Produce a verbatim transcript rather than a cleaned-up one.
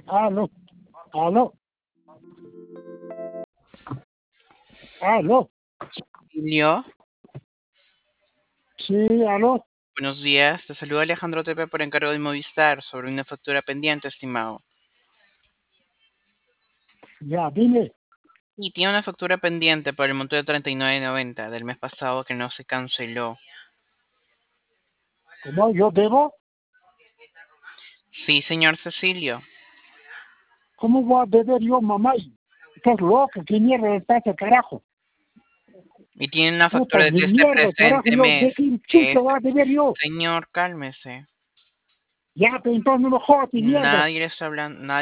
Aló, aló, aló. Emilio, Sí, aló. buenos días. Te saluda Alejandro Tepe por encargo de Movistar sobre una factura pendiente, estimado. Ya, dime. Y tiene una factura pendiente por el monto de treinta y nueve noventa del mes pasado que no se canceló. ¿Cómo yo debo? Sí, señor Cecilio. ¿Cómo voy a deber yo, mamá? Estás loco, ¿qué mierda está ese carajo? Y tiene una Puta, factura de de este mierda, carajo, presente yo, mes. ¿de qué Es... chucha voy a deber yo? Señor, cálmese. Ya, pero entonces no me jodas, mi mierda. Nadie le está hablando, nadie